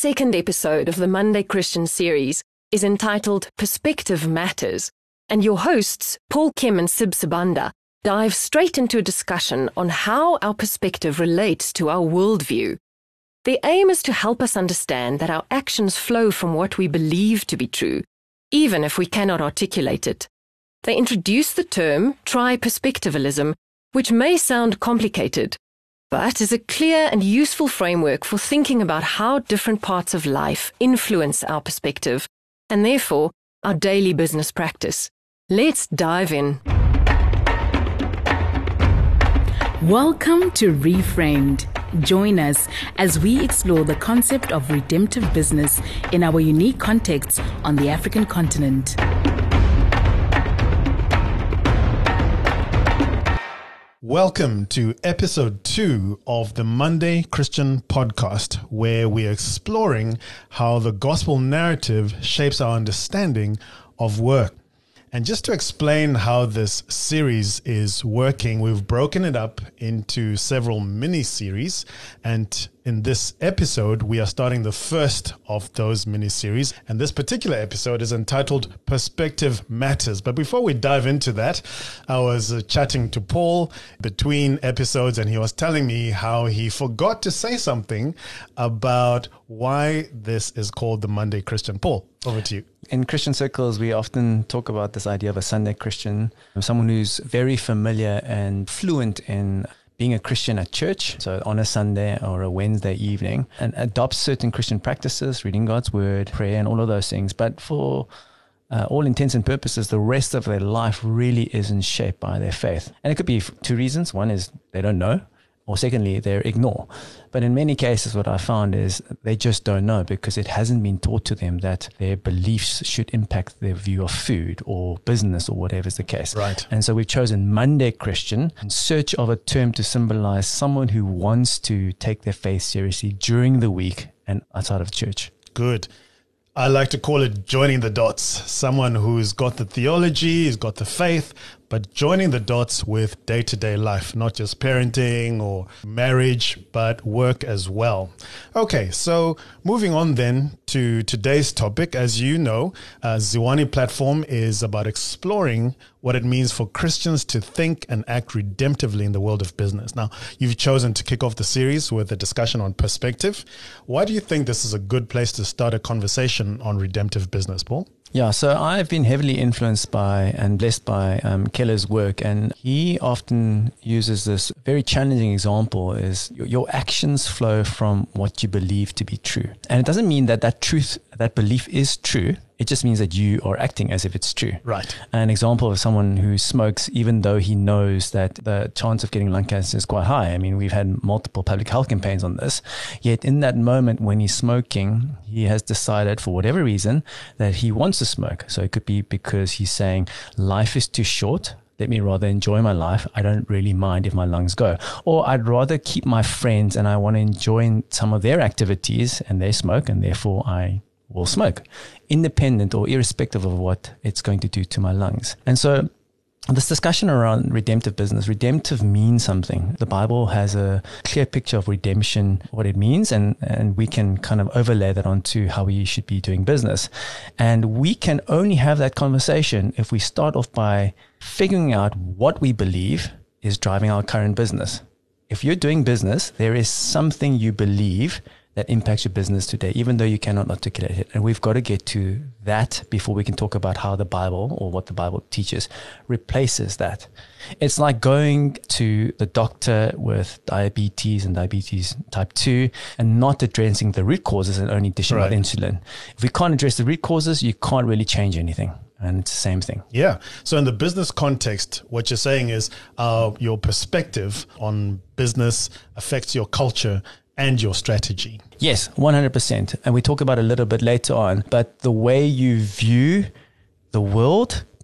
second episode of the Monday Christian series is entitled Perspective Matters, and your hosts, Paul Kim and Sib Sabanda, dive straight into a discussion on how our perspective relates to our worldview. The aim is to help us understand that our actions flow from what we believe to be true, even if we cannot articulate it. They introduce the term tri-perspectivalism, which may sound complicated, but is a clear and useful framework for thinking about how different parts of life influence our perspective, and therefore our daily business practice. Let's dive in. Welcome to Reframed. Join us as we explore the concept of redemptive business in our unique context on the African continent. Welcome to episode 2 of the Monday Christian podcast, where we're exploring how the gospel narrative shapes our understanding of work. And just to explain how this series is working, we've broken it up into several mini-series. And in this episode, we are starting the first of those mini-series. And this particular episode is entitled Perspective Matters. But before we dive into that, I was chatting to Paul between episodes, and he was telling me how he forgot to say something about why this is called the Monday Christian. Paul, over to you. In Christian circles, we often talk about this idea of a Sunday Christian, someone who's very familiar and fluent in being a Christian at church, so on a Sunday or a Wednesday evening, and adopts certain Christian practices, reading God's word, prayer, and all of those things. But for all intents and purposes, the rest of their life really isn't shaped by their faith. And it could be two reasons. One is they don't know, or secondly, they ignore. But in many cases, what I found is they just don't know because it hasn't been taught to them that their beliefs should impact their view of food or business or whatever is the case. Right. And so we've chosen Monday Christian in search of a term to symbolize someone who wants to take their faith seriously during the week and outside of church. Good. I like to call it joining the dots. Someone who's got the theology, who's got the faith, but joining the dots with day-to-day life, not just parenting or marriage, but work as well. Okay, so moving on then to today's topic. As you know, Ziwani Platform is about exploring what it means for Christians to think and act redemptively in the world of business. Now, you've chosen to kick off the series with a discussion on perspective. Why do you think this is a good place to start a conversation on redemptive business, Paul? Yeah, so I've been heavily influenced by and blessed by Keller's work, and he often uses this very challenging example is your actions flow from what you believe to be true. And it doesn't mean that that belief is true. It just means that you are acting as if it's true. Right. An example of someone who smokes, even though he knows that the chance of getting lung cancer is quite high. I mean, we've had multiple public health campaigns on this. Yet in that moment when he's smoking, he has decided for whatever reason that he wants to smoke. So it could be because he's saying life is too short. Let me rather enjoy my life. I don't really mind if my lungs go. Or I'd rather keep my friends and I want to enjoy some of their activities and they smoke and therefore I will smoke, independent or irrespective of what it's going to do to my lungs. And so this discussion around redemptive business, redemptive means something. The Bible has a clear picture of redemption, what it means, and we can kind of overlay that onto how we should be doing business. And we can only have that conversation if we start off by figuring out what we believe is driving our current business. If you're doing business, there is something you believe that impacts your business today, even though you cannot articulate it. And we've got to get to that before we can talk about how the Bible or what the Bible teaches replaces that. It's like going to the doctor with diabetes and diabetes type 2 and not addressing the root causes and only dishing out insulin. If we can't address the root causes, you can't really change anything. And it's the same thing. Yeah. So in the business context, what you're saying is your perspective on business affects your culture and your strategy. Yes, 100%. And we talk about it a little bit later on. But the way you view the world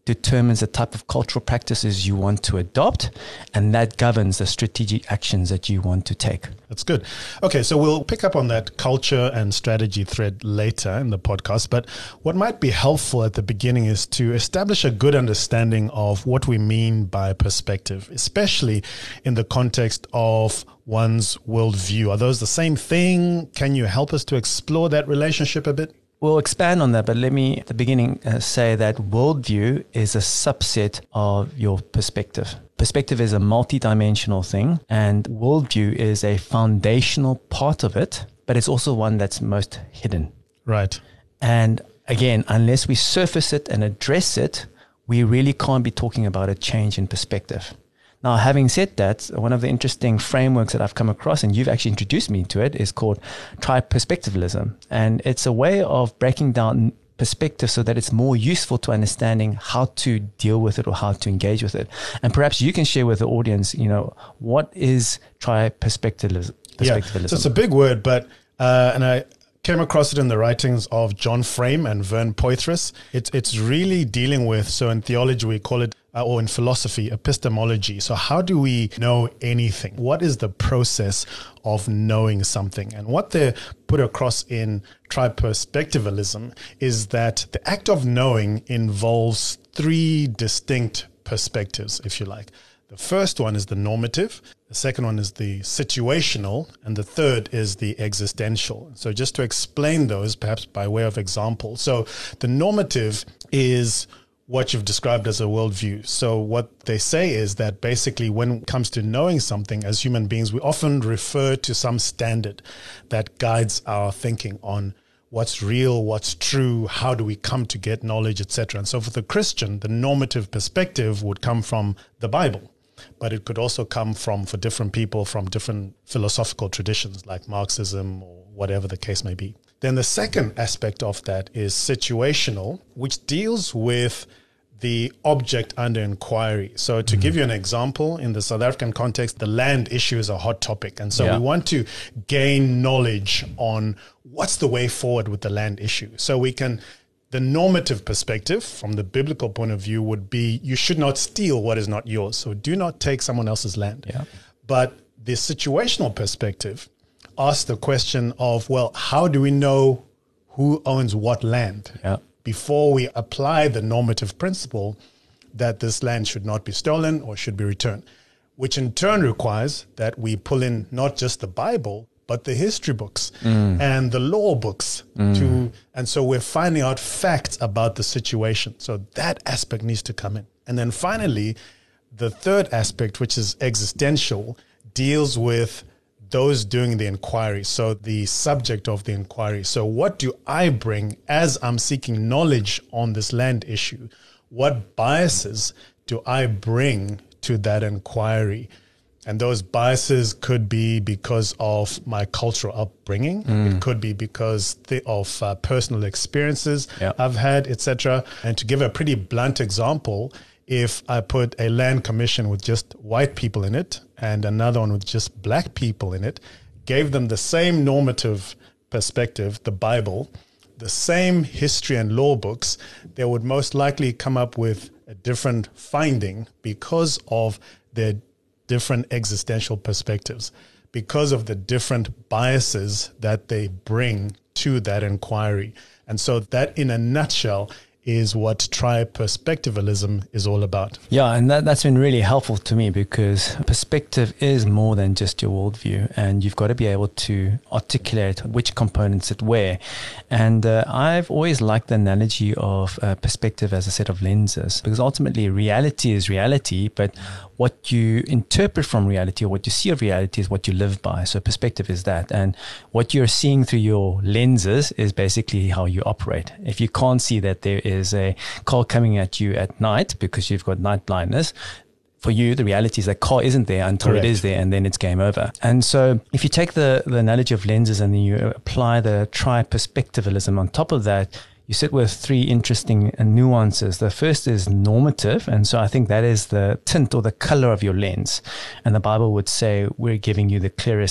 determines the type of cultural practices you want to adopt, and that governs the strategic actions that you want to take. That's good. Okay, so we'll pick up on that culture and strategy thread later in the podcast, but what might be helpful at the beginning is to establish a good understanding of what we mean by perspective, especially in the context of one's worldview. Are those the same thing? Can you help us to explore that relationship a bit? We'll expand on that, but let me at the beginning say that worldview is a subset of your perspective. Perspective is a multi-dimensional thing, and worldview is a foundational part of it, but it's also one that's most hidden. Right. And again, unless we surface it and address it, we really can't be talking about a change in perspective. Now, having said that, one of the interesting frameworks that I've come across, and you've actually introduced me to it, is called triperspectivalism. And it's a way of breaking down perspective so that it's more useful to understanding how to deal with it or how to engage with it. And perhaps you can share with the audience, what is triperspectivalism? Yeah, so it's a big word, but, and I came across it in the writings of John Frame and Vern Poythress. It's really dealing with, so in theology we call it, or in philosophy, epistemology. So how do we know anything? What is the process of knowing something? And what they put across in triperspectivalism is that the act of knowing involves three distinct perspectives, if you like. The first one is the normative, the second one is the situational, and the third is the existential. So just to explain those, perhaps by way of example. So the normative is what you've described as a worldview. So what they say is that basically when it comes to knowing something as human beings, we often refer to some standard that guides our thinking on what's real, what's true, how do we come to get knowledge, etc. And so for the Christian, the normative perspective would come from the Bible, but it could also come from, for different people, from different philosophical traditions like Marxism or whatever the case may be. Then the second aspect of that is situational, which deals with the object under inquiry. So to give you an example, in the South African context, the land issue is a hot topic. And so we want to gain knowledge on what's the way forward with the land issue. So we can, the normative perspective from the biblical point of view would be, you should not steal what is not yours. So do not take someone else's land. Yeah. But the situational perspective asks the question of, well, how do we know who owns what land? Yeah. Before we apply the normative principle that this land should not be stolen or should be returned, which in turn requires that we pull in not just the Bible, but the history books and the law books and so we're finding out facts about the situation. So that aspect needs to come in. And then finally, the third aspect, which is existential, deals with those doing the inquiry. So the subject of the inquiry. So what do I bring as I'm seeking knowledge on this land issue? What biases do I bring to that inquiry? And those biases could be because of my cultural upbringing. It could be because of personal experiences I've had, etc. And to give a pretty blunt example, if I put a land commission with just white people in it and another one with just black people in it, gave them the same normative perspective, the Bible, the same history and law books, they would most likely come up with a different finding because of their different existential perspectives, because of the different biases that they bring to that inquiry. And so that, in a nutshell, is what triperspectivalism is all about. Yeah, and that's been really helpful to me, because perspective is more than just your worldview, and you've got to be able to articulate which components it where. And I've always liked the analogy of perspective as a set of lenses, because ultimately reality is reality, but what you interpret from reality, or what you see of reality, is what you live by. So perspective is that. And what you're seeing through your lenses is basically how you operate. If you can't see that there is a car coming at you at night because you've got night blindness, for you, the reality is that car isn't there until Correct. It is there, and then it's game over. And so if you take the analogy of lenses and then you apply the triperspectivalism on top of that, you sit with three interesting nuances. The first is normative. And so I think that is the tint or the color of your lens. And the Bible would say, we're giving you the clearest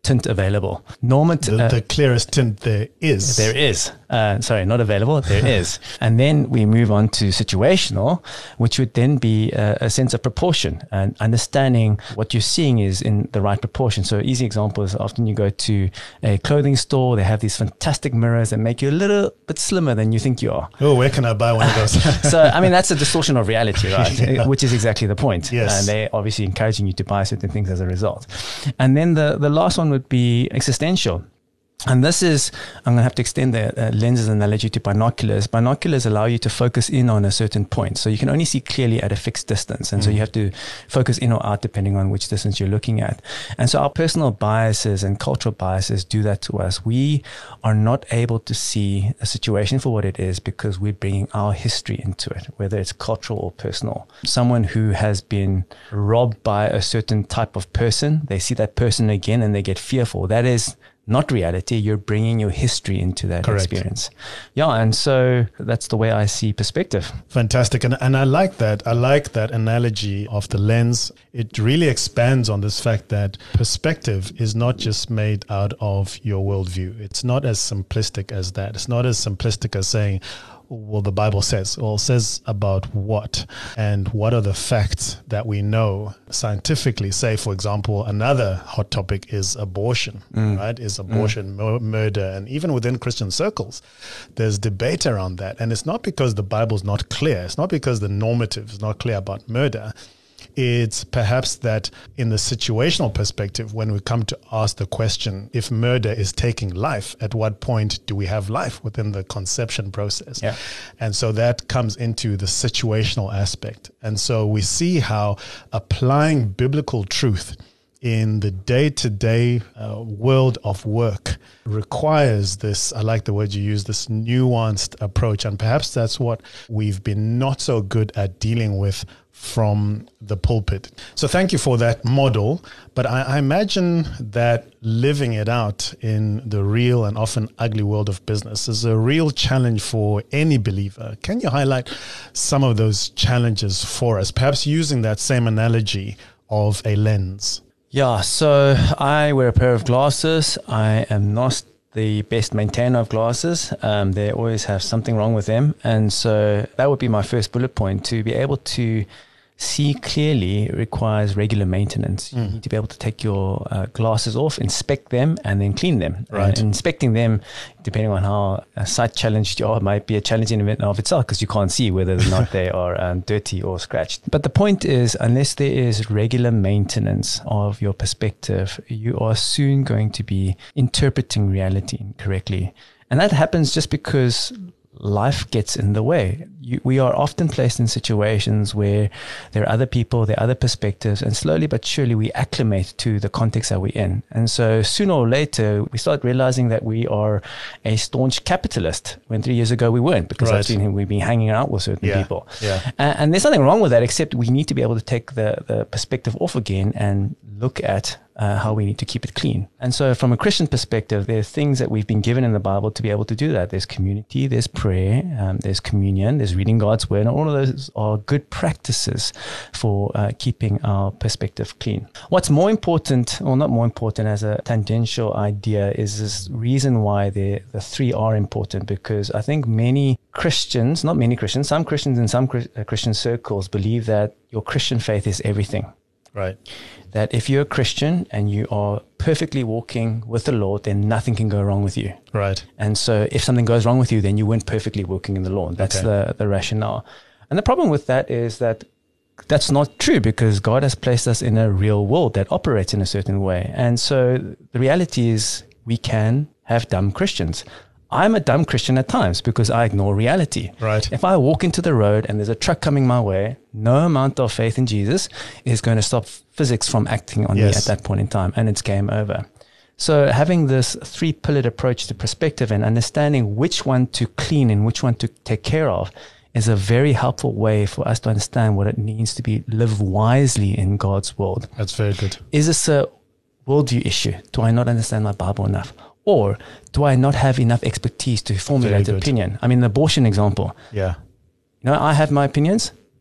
tint available. Norma, the clearest tint there is. There is. Sorry, not available. There is. And then we move on to situational, which would then be a sense of proportion and understanding what you're seeing is in the right proportion. So easy example is often you go to a clothing store, they have these fantastic mirrors that make you a little bit slimmer than you think you are. Oh, where can I buy one of those? So, I mean, that's a distortion of reality, right? Yeah. Which is exactly the point. Yes. And they're obviously encouraging you to buy certain things as a result. And then the last one would be existential. And this is, I'm going to have to extend the lenses analogy to binoculars. Binoculars allow you to focus in on a certain point. So you can only see clearly at a fixed distance. And so you have to focus in or out depending on which distance you're looking at. And so our personal biases and cultural biases do that to us. We are not able to see a situation for what it is because we're bringing our history into it, whether it's cultural or personal. Someone who has been robbed by a certain type of person, they see that person again and they get fearful. That is not reality. You're bringing your history into that Correct. experience. Yeah. And so that's the way I see perspective. Fantastic. And I like that. I like that analogy of the lens. It really expands on this fact that perspective is not just made out of your worldview. It's not as simplistic as that. It's not as simplistic as saying, well, the Bible says. Well, it says about what? And what are the facts that we know scientifically? Say, for example, another hot topic is abortion, right? Is abortion murder? And even within Christian circles, there's debate around that. And it's not because the Bible's not clear. It's not because the normative is not clear about murder. It's perhaps that in the situational perspective, when we come to ask the question, if murder is taking life, at what point do we have life within the conception process? Yeah. And so that comes into the situational aspect. And so we see how applying biblical truth in the day-to-day world of work requires this, I like the word you use, this nuanced approach. And perhaps that's what we've been not so good at dealing with from the pulpit. So thank you for that model. But I imagine that living it out in the real and often ugly world of business is a real challenge for any believer. Can you highlight some of those challenges for us, perhaps using that same analogy of a lens? Yeah, so I wear a pair of glasses. I am not the best maintainer of glasses. They always have something wrong with them. And so that would be my first bullet point. To be able to see clearly requires regular maintenance. You need to be able to take your glasses off, inspect them, and then clean them. Right. Inspecting them, depending on how sight challenged you are, might be a challenge in and of itself because you can't see whether or not they are dirty or scratched. But the point is, unless there is regular maintenance of your perspective, you are soon going to be interpreting reality incorrectly. And that happens just because life gets in the way. We are often placed in situations where there are other people, there are other perspectives, and slowly but surely we acclimate to the context that we're in. And so sooner or later, we start realizing that we are a staunch capitalist when 3 years ago we weren't, because we've been hanging out with certain people. Yeah. And there's nothing wrong with that, except we need to be able to take the perspective off again and look at how we need to keep it clean. And so from a Christian perspective, there are things that we've been given in the Bible to be able to do that. There's community, there's prayer, there's communion, there's reading God's word, and all of those are good practices for keeping our perspective clean. What's more important, or not more important as a tangential idea, is this reason why the three are important, because I think many Christians, not many Christians, some Christians in some Christian circles believe that your Christian faith is everything. Right. That if you're a Christian and you are perfectly walking with the Lord, then nothing can go wrong with you. Right. And so if something goes wrong with you, then you weren't perfectly walking in the Lord. That's the rationale. And the problem with that is that that's not true, because God has placed us in a real world that operates in a certain way. And so the reality is we can have dumb Christians. I'm a dumb Christian at times because I ignore reality. Right. If I walk into the road and there's a truck coming my way, no amount of faith in Jesus is going to stop physics from acting on me at that point in time, and it's game over. So having this three-pillared approach to perspective and understanding which one to clean and which one to take care of is a very helpful way for us to understand what it means to live wisely in God's world. That's very good. Is this a worldview issue? Do I not understand my Bible enough? Or do I not have enough expertise to formulate an opinion? I mean, the abortion example. Yeah. I have my opinions.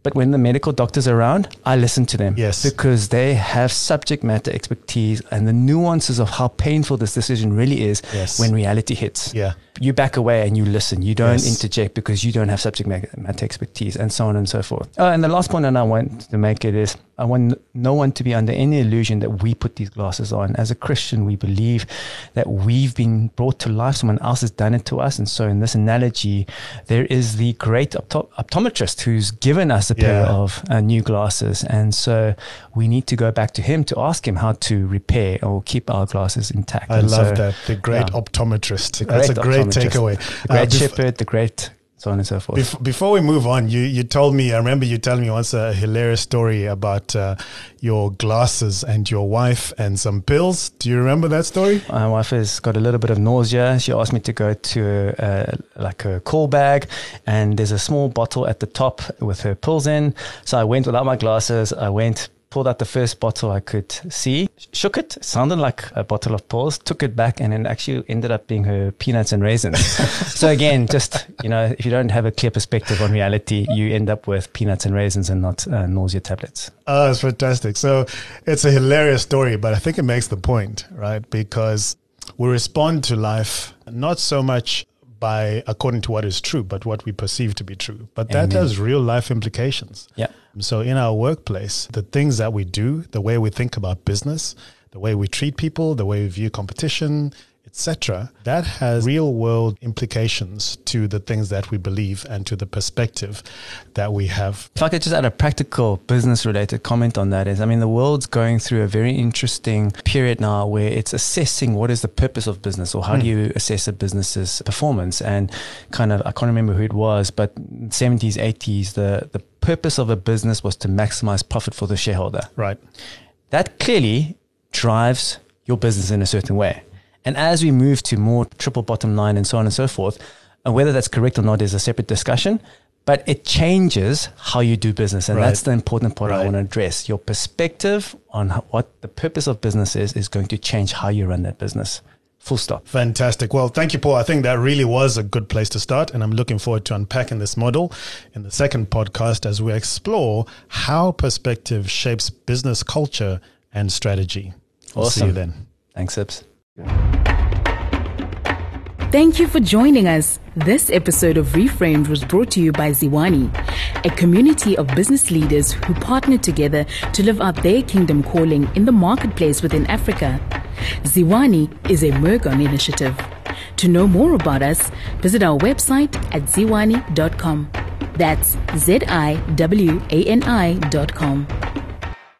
But when the medical doctor's around, I listen to them. Yes. Because they have subject matter expertise and the nuances of how painful this decision really is when reality hits. Yeah. You back away and you listen. You don't interject because you don't have subject matter expertise, and so on and so forth. And the last point that I want to make it is, I want no one to be under any illusion that we put these glasses on. As a Christian, we believe that we've been brought to life. Someone else has done it to us. And so in this analogy, there is the great optometrist who's given us a pair of new glasses. And so we need to go back to him to ask him how to repair or keep our glasses intact. I love that. The great optometrist. That's a great takeaway. The great shepherd, the great... so on and so forth. Before we move on, you told me, I remember you telling me once a hilarious story about your glasses and your wife and some pills. Do you remember that story? My wife has got a little bit of nausea. She asked me to go to a call bag, and there's a small bottle at the top with her pills in. So I went without my glasses. Pulled out the first bottle I could see, shook it, sounded like a bottle of pills, took it back, and it actually ended up being her peanuts and raisins. So again, just, if you don't have a clear perspective on reality, you end up with peanuts and raisins and not nausea tablets. Oh, it's fantastic. So it's a hilarious story, but I think it makes the point, right? Because we respond to life not so much by according to what is true, but what we perceive to be true. But that has real life implications. Yeah. So in our workplace, the things that we do, the way we think about business, the way we treat people, the way we view competition, etc., that has real world implications to the things that we believe and to the perspective that we have. If I could just add a practical business related comment on that is, the world's going through a very interesting period now where it's assessing what is the purpose of business, or how do you assess a business's performance. And I can't remember who it was, but 70s, 80s, the purpose of a business was to maximize profit for the shareholder. Right. That clearly drives your business in a certain way. And as we move to more triple bottom line and so on and so forth, and whether that's correct or not is a separate discussion, but it changes how you do business. And that's the important part I want to address. Your perspective on what the purpose of business is going to change how you run that business. Full stop. Fantastic. Well, thank you, Paul. I think that really was a good place to start. And I'm looking forward to unpacking this model in the second podcast as we explore how perspective shapes business culture and strategy. We'll see you then. Thanks, Sibs. Thank you for joining us. This episode of Reframed was brought to you by Ziwani, a community of business leaders who partner together to live out their kingdom calling in the marketplace within Africa. Ziwani is a Mergon initiative. To know more about us, visit our website at ziwani.com. That's ZIWANI.com.